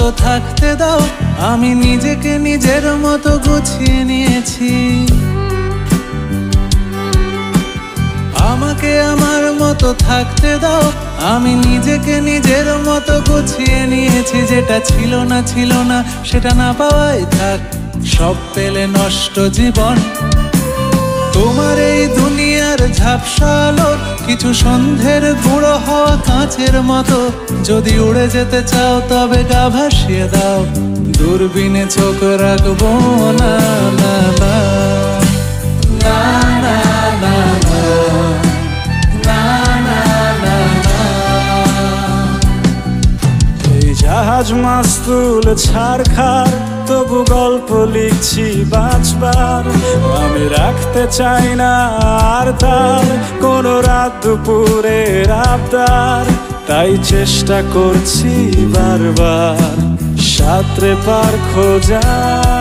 থাকতে দাও, আমি নিজেকে নিজের মতো গুছিয়ে নিয়েছি। আমাকে আমার মতো থাকতে দাও, আমি নিজেকে নিজের মতো গুছিয়ে নিয়েছি। যেটা ছিল না সেটা না পাওয়াই থাক, সব পেলে নষ্ট জীবন। তোমার এই দুনিয়ার ঝাপসা আলোর কিছু সন্ধ্যের গুঁড়ো হওয়া কাঁচের মতো, যদি উড়ে যেতে চাও তবে গা ভাসিয়ে দাও, দূরবীনে চোখ রাখবো না। না না না না না না না না না। এই জাহাজ মাস্তুল ছাড়খার, তবু গল্প লিখছি বাঁচবার। আমি রাখতে চাই না আর তার কোনো রাত দুপুরের আবদার, তাই চেষ্টা করছি বারবার সাঁতরে পার খোঁজার।